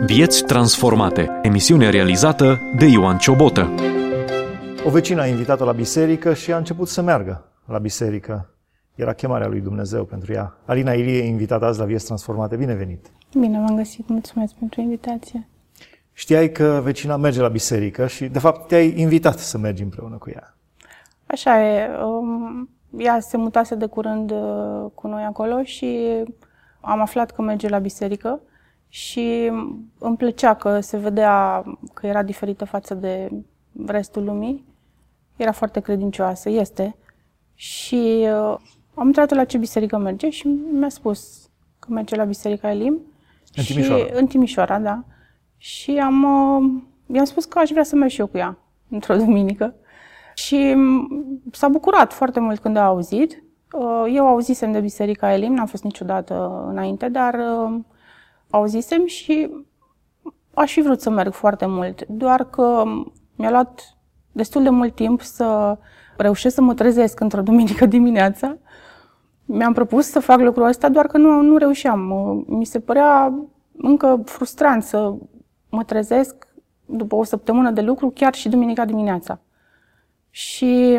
Vieți transformate. Emisiune realizată de Ioan Ciobotă. O vecină a invitat-o la biserică și a început să meargă la biserică. Era chemarea lui Dumnezeu pentru ea. Alina Ilie e invitată azi la Vieți transformate. Bine venit! Bine v-am găsit. Mulțumesc pentru invitație. Știai că vecina merge la biserică și, de fapt, te-ai invitat să mergi împreună cu ea. Așa e. Ea se mutase de curând cu noi acolo și am aflat că merge la biserică și îmi plăcea că se vedea că era diferită față de restul lumii. Era foarte credincioasă, este. Și am întrebat la ce biserică merge și mi-a spus că merge la Biserica Elim. În Timișoara. În Timișoara, da. Și i-am spus că aș vrea să merg și eu cu ea într-o duminică. Și s-a bucurat foarte mult când a auzit. Eu auzisem de Biserica Elim, n-am fost niciodată înainte, dar auzisem și aș fi vrut să merg foarte mult. Doar că mi-a luat destul de mult timp să reușesc să mă trezesc într-o duminică dimineața. Mi-am propus să fac lucrul ăsta, doar că nu reușeam. Mi se părea încă frustrant să mă trezesc după o săptămână de lucru, chiar și duminica dimineața. Și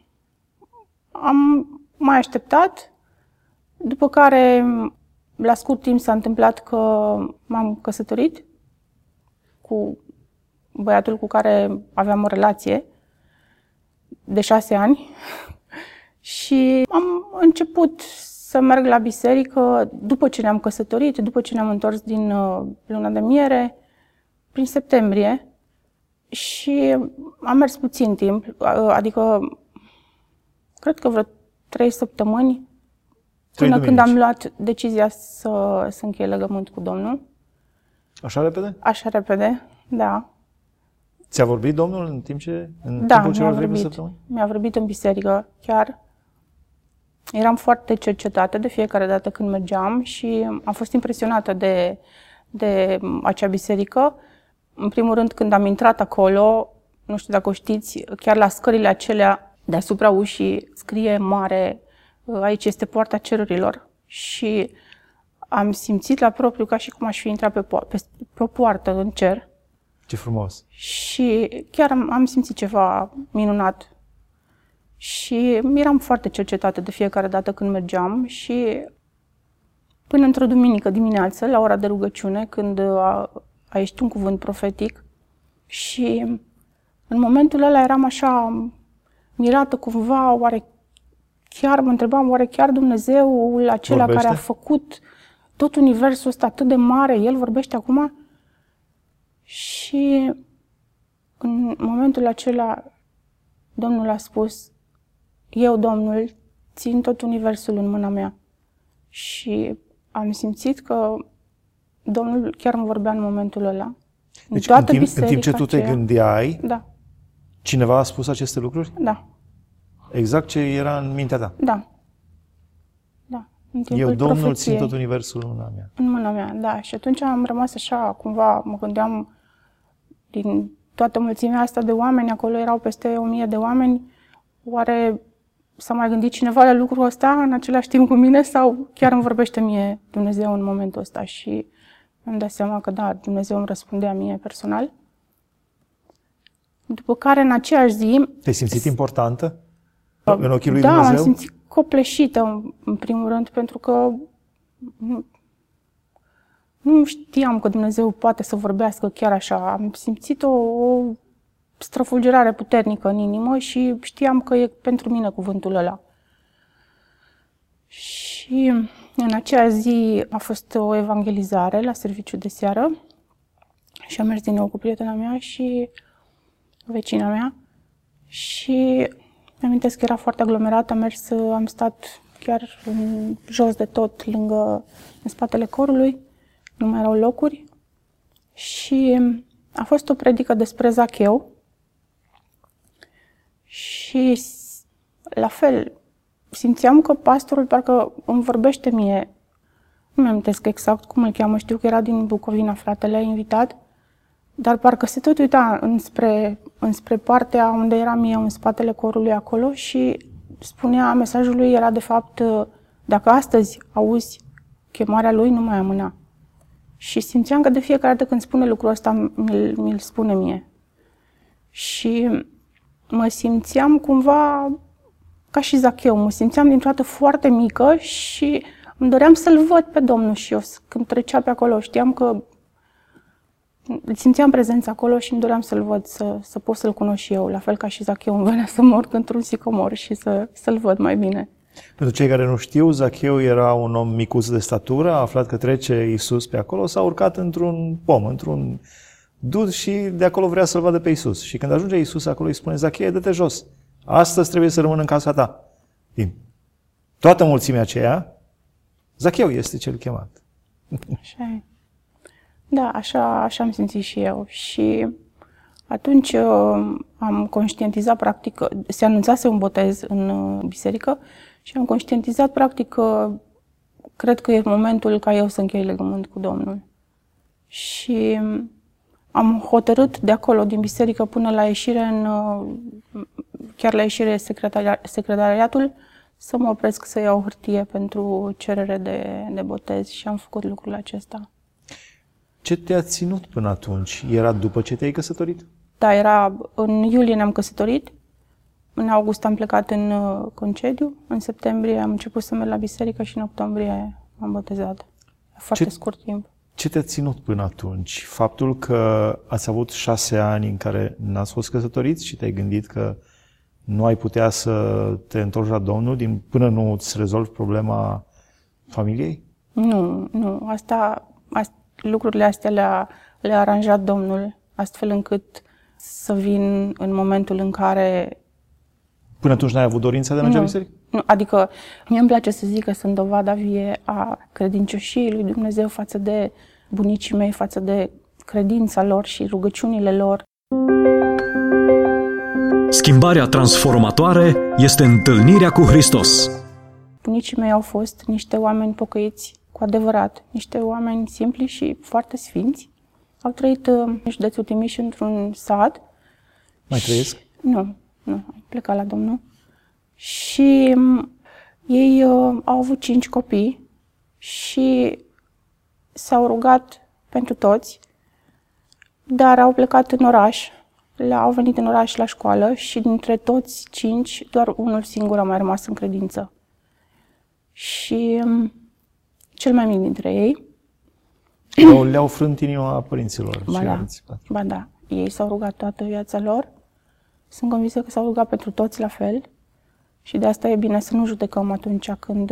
am mai așteptat, după care, la scurt timp, s-a întâmplat că m-am căsătorit cu băiatul cu care aveam o relație de 6 ani și am început să merg la biserică după ce ne-am căsătorit, după ce ne-am întors din luna de miere, prin septembrie. Și am mers puțin timp, adică cred că vreo 3 săptămâni până când am luat decizia să închei legământ cu Domnul. Așa repede? Așa repede, da. Ți-a vorbit Domnul în timpul celor 3 săptămâni? Mi-a vorbit în biserică, chiar. Eram foarte cercetată de fiecare dată când mergeam și am fost impresionată de acea biserică. În primul rând, când am intrat acolo, nu știu dacă o știți, chiar la scările acelea deasupra ușii scrie mare, aici este poarta cerurilor. Și am simțit la propriu ca și cum aș fi intrat pe o poartă în cer. Ce frumos! Și chiar am simțit ceva minunat. Și eram foarte cercetată de fiecare dată când mergeam și până într-o duminică dimineață, la ora de rugăciune, când a ieșit un cuvânt profetic și în momentul ăla eram așa mirată cumva, mă întrebam, oare chiar Dumnezeul acela vorbește? Care a făcut tot universul ăsta atât de mare, El vorbește acum? Și în momentul acela Domnul a spus, eu, Domnul, țin tot universul în mâna mea. Și am simțit că Domnul chiar îmi vorbea în momentul ăla. Deci în timp ce tu te gândeai, da. Cineva a spus aceste lucruri? Da. Exact ce era în mintea ta? Da. Eu, Domnul, țin tot universul în mâna mea. În mâna mea, da. Și atunci am rămas așa, cumva, mă gândeam, din toată mulțimea asta de oameni, acolo erau peste 1000 de oameni, oare s-a mai gândit cineva la lucrul ăsta în același timp cu mine sau chiar îmi vorbește mie Dumnezeu în momentul ăsta? Și îmi dat seama că da, Dumnezeu îmi răspundea mie personal. După care, în aceeași zi... Te-ai simțit importantă în ochii lui Dumnezeu? Da, m-am simțit copleșită, în primul rând, pentru că nu știam că Dumnezeu poate să vorbească chiar așa. Am simțit o străfulgerare puternică în inimă și știam că e pentru mine cuvântul ăla. Și în acea zi a fost o evangelizare la serviciu de seară și am mers din nou cu prietena mea și vecina mea și mi-amintesc că era foarte aglomerat, am stat chiar jos de tot, în spatele corului, nu mai erau locuri și a fost o predică despre Zacheu și la fel simțeam că pastorul parcă îmi vorbește mie. Nu mi-amintesc exact cum îl cheamă, știu că era din Bucovina, fratele invitat, dar parcă se tot uita înspre partea unde eram eu, în spatele corului acolo și spunea, mesajul lui era de fapt, dacă astăzi auzi chemarea lui, nu mai amâna. Și simțeam că de fiecare dată când spune lucrul ăsta, mi-l spune mie. Și mă simțeam cumva ca și Zacheu. Mă simțeam dintr-o dată foarte mică și îmi doream să-L văd pe Domnul și eu când trecea pe acolo. Știam că simțeam prezența acolo și îmi doream să-L văd, să pot să-L cunosc și eu. La fel ca și Zacheu, îmi venea să mor într-un sicomor și să-L văd mai bine. Pentru cei care nu știu, Zacheu era un om micuț de statură, a aflat că trece Iisus pe acolo, s-a urcat într-un pom, într-un dud și de acolo vrea să-L vadă pe Iisus. Și când ajunge Iisus acolo, îi spune: Zacheu, dă-te jos, astăzi trebuie să rămân în casa ta. Din toată mulțimea aceea, Zacheu este cel chemat. Așa e. Da, așa am simțit și eu. Și atunci am conștientizat, practic, se anunțase un botez în biserică și am conștientizat, practic, că cred că e momentul ca eu să închei legământ cu Domnul. Și am hotărât de acolo, din biserică, până la ieșire, chiar la ieșire secretariatul, să mă opresc să iau hârtie pentru cerere de botez și am făcut lucrul acesta. Ce te-a ținut până atunci? Era după ce te-ai căsătorit? Da, era în iulie ne-am căsătorit, în august am plecat în concediu, în septembrie am început să merg la biserică și în octombrie m-am botezat. Foarte scurt timp. Ce te-a ținut până atunci? Faptul că ați avut 6 ani în care n-ați fost căsătoriți și te-ai gândit că nu ai putea să te întorci la Domnul până nu îți rezolvi problema familiei? Nu. Lucrurile astea le-a aranjat Domnul, astfel încât să vin în momentul în care... Până atunci n-ai avut dorința de a merge la biserică? Nu, adică mie îmi place să zic că sunt dovada vie a credincioșiei lui Dumnezeu față de bunicii mei, față de credința lor și rugăciunile lor. Schimbarea transformatoare este întâlnirea cu Hristos. Bunicii mei au fost niște oameni pocăiți cu adevărat, niște oameni simpli și foarte sfinți. Au trăit în județul Timiș într-un sat. Mai trăiesc? Nu, am plecat la Domnul. Și ei au avut 5 copii și s-au rugat pentru toți, dar au plecat în oraș. Au venit în oraș la școală și dintre toți 5, doar unul singur a mai rămas în credință. Și cel mai mic dintre ei... Le-au frânt inima părinților. Ba da. Ei s-au rugat toată viața lor. Sunt convinsă că s-au rugat pentru toți la fel. Și de asta e bine să nu judecăm atunci când,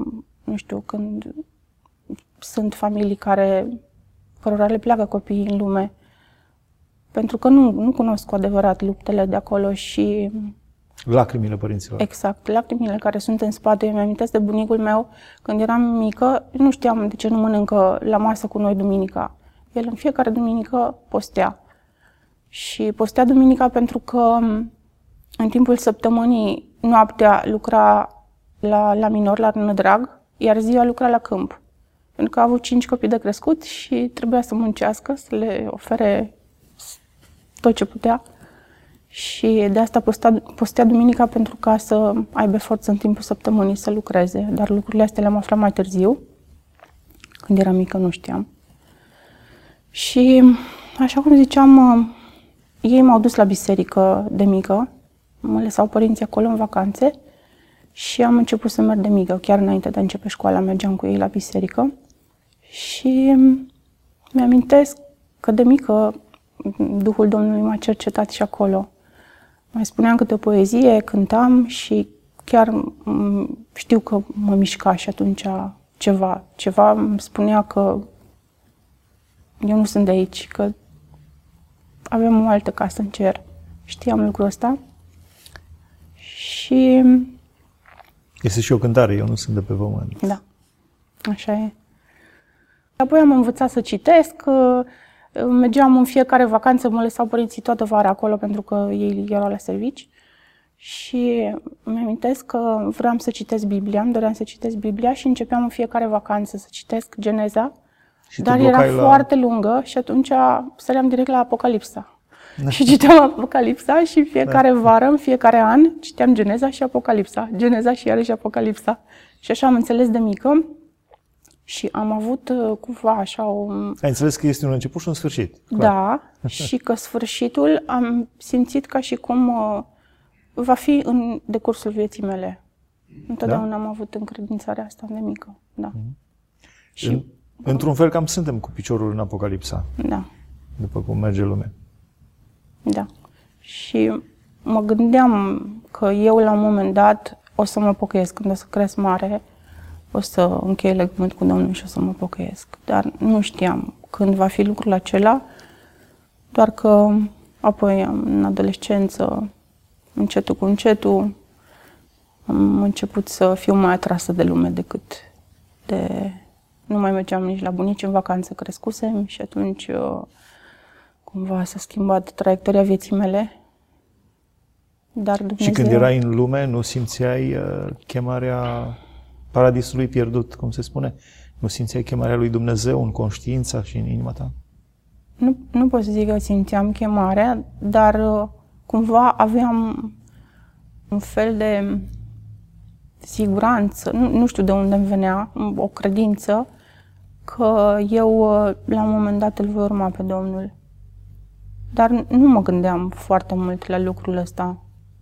când sunt familii cărora le pleacă copiii în lume. Pentru că nu cunosc cu adevărat luptele de acolo și... Lacrimile părinților. Exact, lacrimile care sunt în spate. Eu mi-amintesc de bunicul meu, când eram mică, nu știam de ce nu mănâncă la masă cu noi duminica. El în fiecare duminică postea. Și postea duminica pentru că în timpul săptămânii noaptea lucra la minor, la nădrag, iar ziua lucra la câmp. Pentru că a avut 5 copii de crescut și trebuia să muncească, să le ofere tot ce putea. Și de asta postea duminica pentru ca să aibă forță în timpul săptămânii să lucreze. Dar lucrurile astea le-am aflat mai târziu. Când eram mică nu știam. Și așa cum ziceam, ei m-au dus la biserică de mică. Mă lăsau părinții acolo în vacanțe și am început să merg de mică. Chiar înainte de a începe școala mergeam cu ei la biserică. Și mi-amintesc că de mică Duhul Domnului m-a cercetat și acolo. Mai spuneam câte o poezie, cântam și chiar știu că mă mișca și atunci ceva îmi spunea că eu nu sunt de aici, că avem o altă casă în cer. Știam lucrul ăsta. Și... Este și o cântare, eu nu sunt de pe pământ. Da, așa e. Apoi am învățat să citesc. Mergeam în fiecare vacanță, mă lăsau părinții toată vara acolo pentru că ei erau la servici. Și îmi amintesc că vreau să citesc Biblia, îmi doream să citesc Biblia și începeam în fiecare vacanță să citesc Geneza. Dar era foarte lungă și atunci săream direct la Apocalipsa. Și citeam Apocalipsa și fiecare vară, în fiecare an, citeam Geneza și Apocalipsa. Geneza și iarăși Apocalipsa. Și așa am înțeles de mică. Și am avut cumva așa o... Ai înțeles că este un început și un sfârșit. Clar. Da, și că sfârșitul am simțit ca și cum va fi în decursul vieții mele. Întotdeauna am avut încredințarea asta de mică. Da. Și, într-un fel cam suntem cu piciorul în Apocalipsa. Da. După cum merge lumea. Da. Și mă gândeam că eu la un moment dat o să mă pocăiesc. Când o să cresc mare, o să închei legământ cu Domnul și o să mă pocăiesc. Dar nu știam când va fi lucrul acela, doar că apoi în adolescență, încetul cu încetul, am început să fiu mai atrasă de lume decât de... Nu mai mergeam nici la bunici în vacanță, crescusem și atunci cumva s-a schimbat traiectoria vieții mele. Dar Dumnezeu... Și când erai în lume, nu simțeai chemarea paradisului pierdut, cum se spune? Nu simțeai chemarea lui Dumnezeu în conștiința și în inima ta? Nu pot să zic că simțeam chemarea, dar cumva aveam un fel de siguranță, nu știu de unde îmi venea, o credință că eu la un moment dat îl voi urma pe Domnul. Dar nu mă gândeam foarte mult la lucrul ăsta.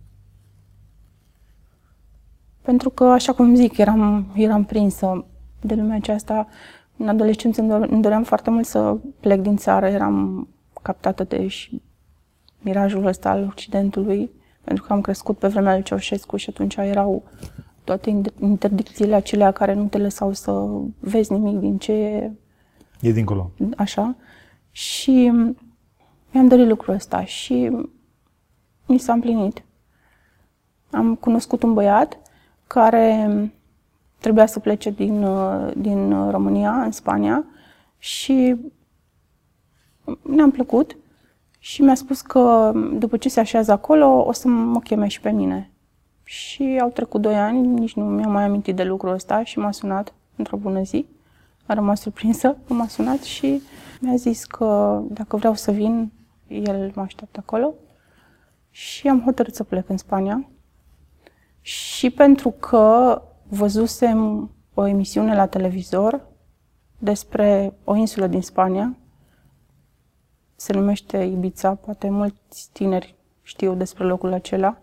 Pentru că, așa cum zic, eram prinsă de lumea aceasta. În adolescență îmi doream foarte mult să plec din țară, eram captată de mirajul ăsta al Occidentului, pentru că am crescut pe vremea lui Ceaușescu și atunci erau toate interdicțiile acelea care nu te lăsau să vezi nimic din ce e dincolo. Așa. Și mi-am dorit lucrul ăsta și mi s-a împlinit. Am cunoscut un băiat care trebuia să plece din România în Spania și ne-am plăcut și mi-a spus că după ce se așează acolo o să mă cheme și pe mine. Și au trecut 2 ani, nici nu mi-am mai amintit de lucrul ăsta și m-a sunat într-o bună zi. A rămas surprinsă că m-a sunat și mi-a zis că dacă vreau să vin, el mă așteaptă acolo. Și am hotărât să plec în Spania. Și pentru că văzusem o emisiune la televizor despre o insulă din Spania, se numește Ibiza, poate mulți tineri știu despre locul acela.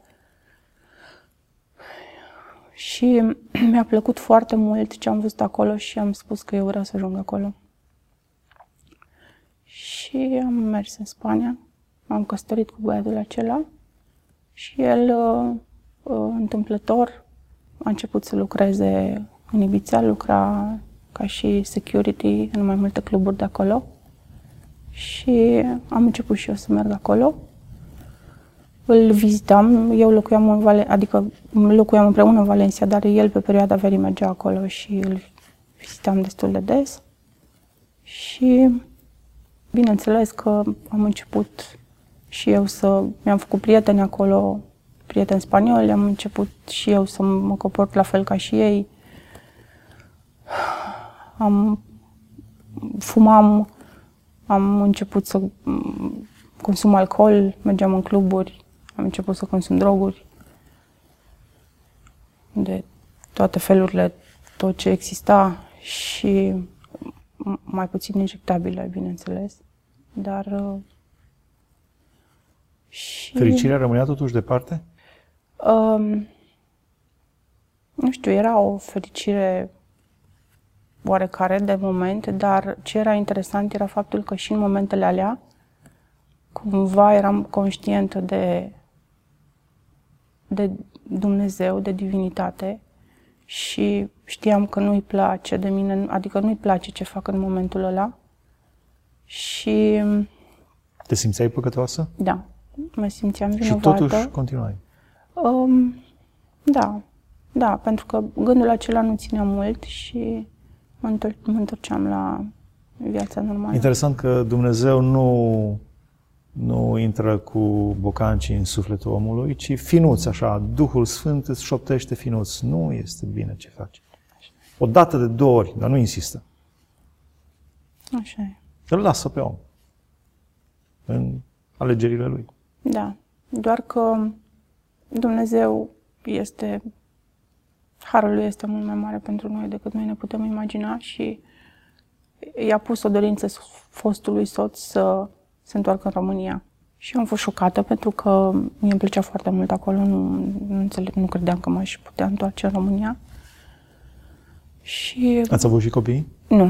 Și mi-a plăcut foarte mult ce am văzut acolo și am spus că eu vreau să ajung acolo. Și am mers în Spania, m-am căsătorit cu băiatul acela și el, întâmplător, a început să lucreze în Ibiza, lucra ca și security în mai multe cluburi de acolo și am început și eu să merg acolo. Îl vizitam, eu locuiam locuiam împreună în Valencia, dar el pe perioada verii mergea acolo și îl vizitam destul de des. Și bineînțeles că am început și eu mi-am făcut prieteni acolo, prieteni spanioli, am început și eu să mă comport la fel ca și ei. Fumam, am început să consum alcool, mergeam în cluburi, am început să consum droguri de toate felurile, tot ce exista și mai puțin injectabile, bineînțeles, dar... Și... Fericirea rămânea totuși departe? Nu știu, era o fericire oarecare de moment, dar ce era interesant era faptul că și în momentele alea cumva eram conștientă de Dumnezeu, de divinitate și știam că nu-i place de mine, adică nu-i place ce fac în momentul ăla și... Te simțeai păcătoasă? Da, mă simțeam vinovată. Și totuși continuai? Da, pentru că gândul acela nu ținea mult și mă întorceam la viața normală. Interesant că Dumnezeu nu intră cu bocancii în sufletul omului, ci finuț, așa, Duhul Sfânt îți șoptește finuț. Nu este bine ce faci. O dată de 2 ori, dar nu insistă. Așa e. Îl lasă pe om în alegerile lui. Da, doar că Dumnezeu harul lui este mult mai mare pentru noi decât noi ne putem imagina și i-a pus o dorință fostului soț să se întoarcă în România. Și eu am fost șocată pentru că mie îmi plăcea foarte mult acolo, nu credeam că m-aș putea întoarce în România. Și... Ați avut și copii? Nu.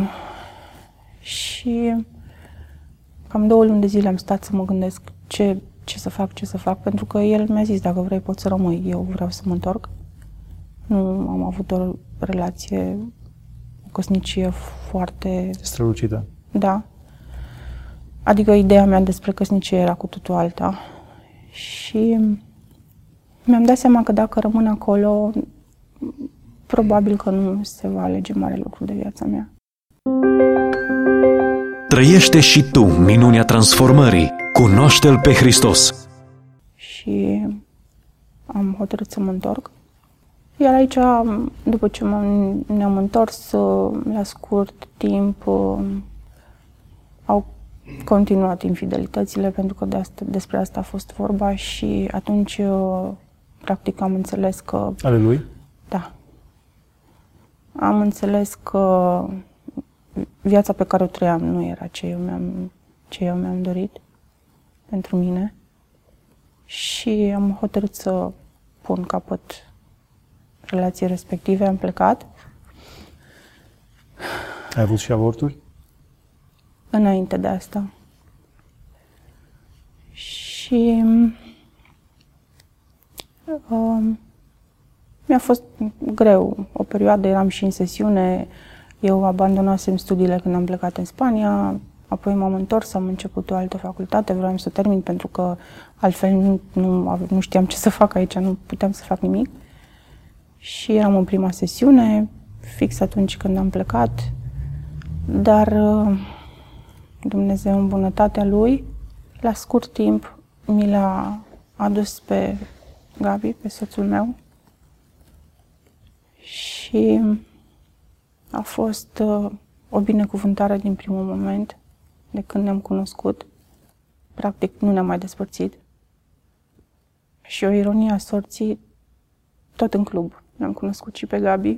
Și cam 2 luni de zile am stat să mă gândesc ce să fac, pentru că el mi-a zis, dacă vrei poți să rămâi, eu vreau să mă întorc. Nu am avut o relație, o căsnicie foarte... Strălucită. Da. Adică ideea mea despre căsnicie era cu totul alta. Și mi-am dat seama că dacă rămân acolo, probabil că nu se va alege mare lucru de viața mea. Trăiește și tu minunea transformării. Cunoaște-L pe Hristos. Și am hotărât să mă întorc. Iar aici, după ce ne-am întors, la scurt timp, au continuat infidelitățile, pentru că despre asta a fost vorba și atunci, practic, am înțeles că... Ale lui? Da. Am înțeles că viața pe care o trăiam nu era ce eu mi-am dorit pentru mine și am hotărât să pun capăt relației respective. Am plecat. Ai avut și avorturi? Înainte de asta. Și mi-a fost greu o perioadă, eram și în sesiune, eu abandonasem studiile când am plecat în Spania, apoi m-am întors, am început o altă facultate, vreau să termin pentru că altfel nu știam ce să fac aici, nu puteam să fac nimic. Și eram în prima sesiune, fix atunci când am plecat, dar Dumnezeu în bunătatea Lui, la scurt timp mi l-a adus pe Gabi, pe soțul meu, și a fost o binecuvântare din primul moment, de când ne-am cunoscut. Practic nu ne-am mai despărțit. Și o ironie a sorții, tot în club. Ne-am cunoscut și pe Gabi.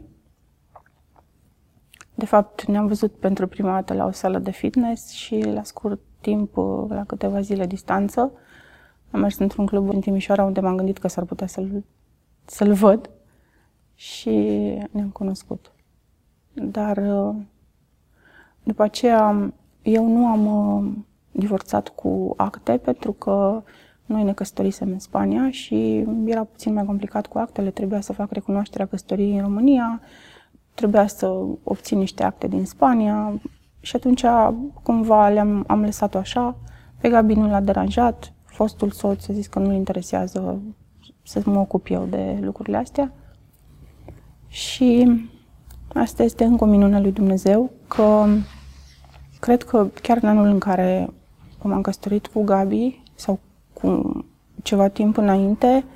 De fapt, ne-am văzut pentru prima dată la o sală de fitness și la scurt timp, la câteva zile distanță, am mers într-un club în Timișoara unde m-am gândit că s-ar putea să-l văd și ne-am cunoscut. Dar după aceea eu nu am divorțat cu acte pentru că noi ne căsătorisem în Spania și era puțin mai complicat cu actele, trebuia să fac recunoașterea căsătoriei în România, trebuia să obțin niște acte din Spania și atunci cumva am lăsat-o așa. Pe Gabi nu l-a deranjat, fostul soț a zis că nu-l interesează să mă ocup eu de lucrurile astea. Și asta este încă o minune lui Dumnezeu, că cred că chiar în anul în care m-am căsătorit cu Gabi sau cu ceva timp înainte,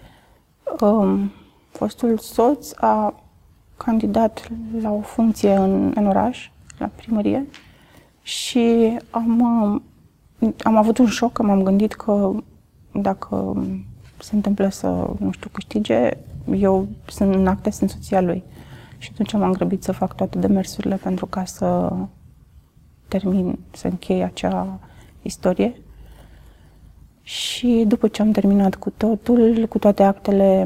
fostul soț a candidat la o funcție în oraș, la primărie, și am avut un șoc, că m-am gândit că dacă se întâmplă să, nu știu, câștige, eu sunt în acte, sunt soția lui. Și atunci m-am grăbit să fac toate demersurile pentru ca să termin, să închei acea istorie. Și după ce am terminat cu totul, cu toate actele,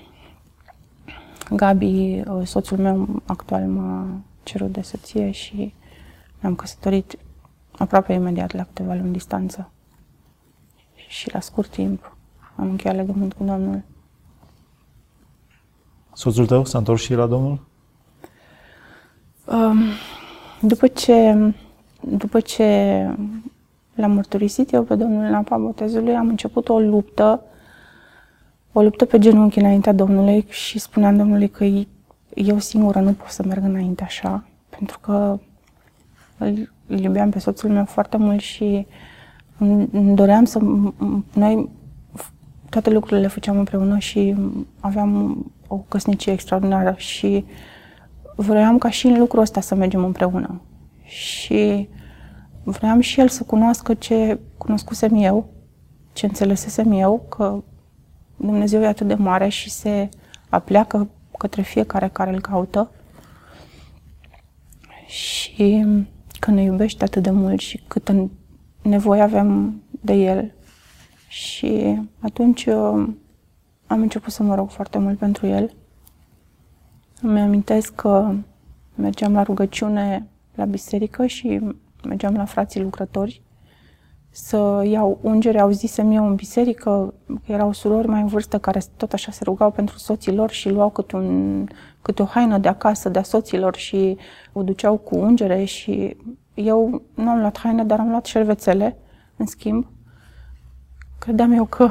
Gabi, soțul meu actual, m-a cerut de soție și ne-am căsătorit aproape imediat, la câteva luni distanță. Și la scurt timp am încheiat legământ cu Domnul. Soțul tău s-a întors și la Domnul? După ce l-am mărturisit eu pe Domnul în apa botezului, am început o luptă pe genunchi înaintea Domnului și spuneam Domnului că eu singură nu pot să merg înainte așa, pentru că îl iubeam pe soțul meu foarte mult și îmi doream să... Noi toate lucrurile le făceam împreună și aveam o căsnicie extraordinară și vroiam ca și în lucrul ăsta să mergem împreună. Și vroiam și el să cunoască ce cunoscusem eu, ce înțelesesem eu, că Dumnezeu e atât de mare și se apleacă către fiecare care îl caută. Și că ne iubește atât de mult și câtă nevoie avem de El. Și atunci am început să mă rog foarte mult pentru El. Îmi amintesc că mergeam la rugăciune la biserică și mergeam la frații lucrători să iau ungere. Auzisem eu în biserică că erau surori mai în vârstă care tot așa se rugau pentru soții lor și luau câte o haină de acasă de-a soților și o duceau cu ungere și eu nu am luat haine, dar am luat șervețele, în schimb. Credeam eu că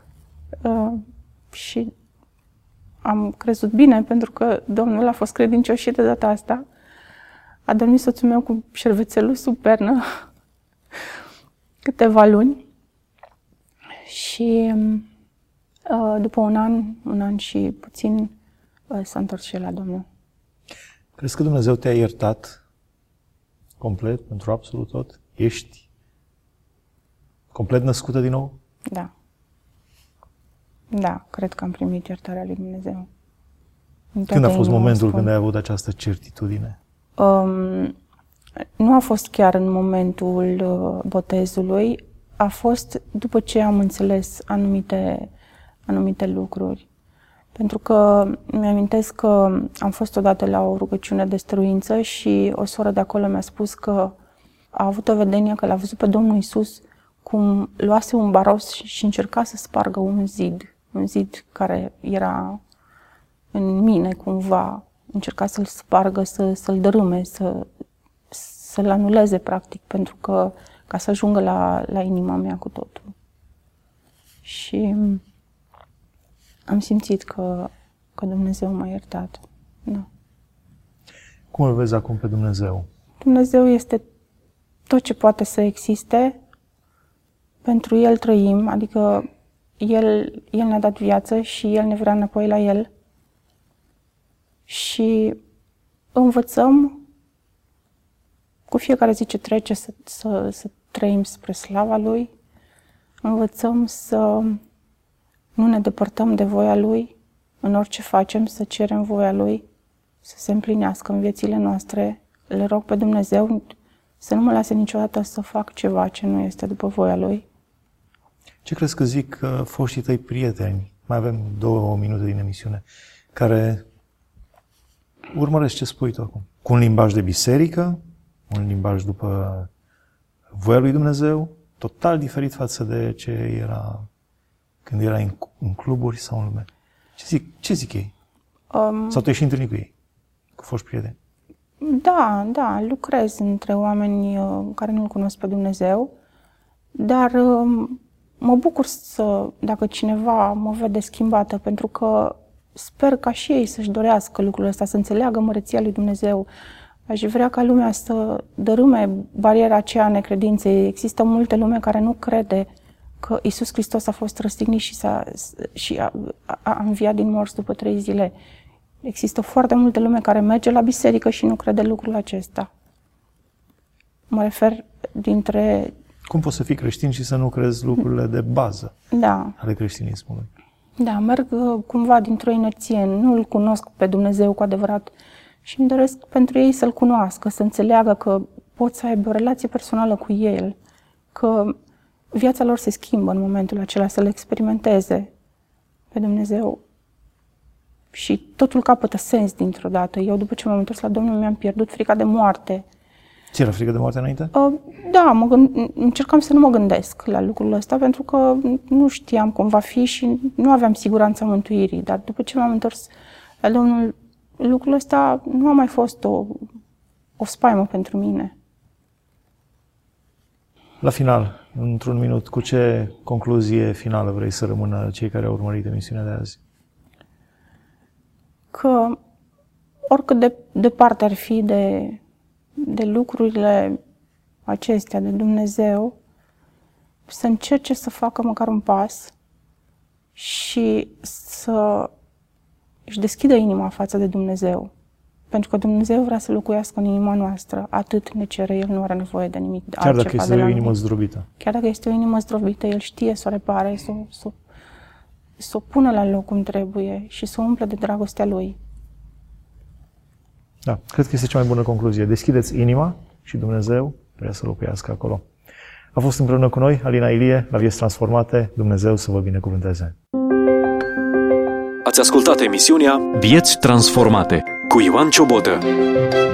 și am crezut bine, pentru că Domnul a fost credincios și de data asta. A dormit soțul meu cu șervețelul sub pernă câteva luni și după un an și puțin s-a întors și la Domnul. Crezi că Dumnezeu te-a iertat complet pentru absolut tot? Ești complet născută din nou? Da. Da, cred că am primit iertarea lui Dumnezeu. Când a fost momentul când ai avut această certitudine? Nu a fost chiar în momentul botezului, a fost după ce am înțeles anumite lucruri. Pentru că mi-amintesc că am fost odată la o rugăciune de stăruință și o soră de acolo mi-a spus că a avut o vedenie că l-a văzut pe Domnul Iisus cum luase un baros și încerca să spargă un zid care era în mine cumva, încerca să-l spargă, să-l dărâme, să-l anuleze practic, pentru că ca să ajungă la inima mea cu totul. Și am simțit că Dumnezeu m-a iertat. Da. Cum îl vezi acum pe Dumnezeu? Dumnezeu este tot ce poate să existe. Pentru El trăim, adică El ne-a dat viață și El ne vrea înapoi la El. Și învățăm cu fiecare zi ce trece să trăim spre slava Lui. Învățăm să nu ne depărtăm de voia Lui, în orice facem, să cerem voia Lui, să se împlinească în viețile noastre. Le rog pe Dumnezeu să nu mă lase niciodată să fac ceva ce nu este după voia Lui. Ce crezi că zic foștii tăi prieteni? Mai avem 2 minute din emisiune, care urmăresc ce spui tu acum. Cu un limbaj de biserică, un limbaj după voia lui Dumnezeu, total diferit față de ce era când erai în cluburi sau în lume. Ce zic ei? Sau te-ai și întâlnit cu ei? Cu foști prieteni? Da, lucrez între oameni care nu-L cunosc pe Dumnezeu, dar mă bucur dacă cineva mă vede schimbată, pentru că sper ca și ei să-și dorească lucrul ăsta, să înțeleagă măreția lui Dumnezeu. Aș vrea ca lumea să dărâme bariera aceea a necredinței. Există multe lume care nu crede că Iisus Hristos a fost răstignit și a înviat din morți după 3 zile. Există foarte multe lume care merge la biserică și nu crede lucrul acesta. Mă refer dintre... Cum poți să fii creștin și să nu crezi lucrurile de bază ale creștinismului? Da, merg cumva dintr-o inerție. Nu-L cunosc pe Dumnezeu cu adevărat și îmi doresc pentru ei să-L cunoască, să înțeleagă că pot să aibă o relație personală cu El, că viața lor se schimbă în momentul acela, să-L experimenteze pe Dumnezeu. Și totul capătă sens dintr-o dată. Eu, după ce m-am întors la Domnul, mi-am pierdut frica de moarte. Ți era frică de moarte înainte? Da, încercam să nu mă gândesc la lucrul ăsta, pentru că nu știam cum va fi și nu aveam siguranța mântuirii. Dar după ce m-am întors la Domnul, lucrul ăsta nu a mai fost o spaimă pentru mine. La final, într-un minut, cu ce concluzie finală vrei să rămână cei care au urmărit emisiunea de azi? Că oricât de departe ar fi de lucrurile acestea, de Dumnezeu, să încerce să facă măcar un pas și să își deschidă inima față de Dumnezeu. Pentru că Dumnezeu vrea să locuiască în inima noastră. Atât ne cere, El nu are nevoie de nimic altceva. Chiar dacă este o inimă zdrobită. Chiar dacă este o inimă zdrobită, El știe să o repare, să o pună la loc cum trebuie și să o umple de dragostea Lui. Da, cred că este cea mai bună concluzie. Deschideți inima și Dumnezeu vrea să locuiască acolo. A fost împreună cu noi Alina Ilie la Vieți Transformate. Dumnezeu să vă binecuvânteze! Ați ascultat emisiunea Vieți Transformate cu Ioan Ciobotă.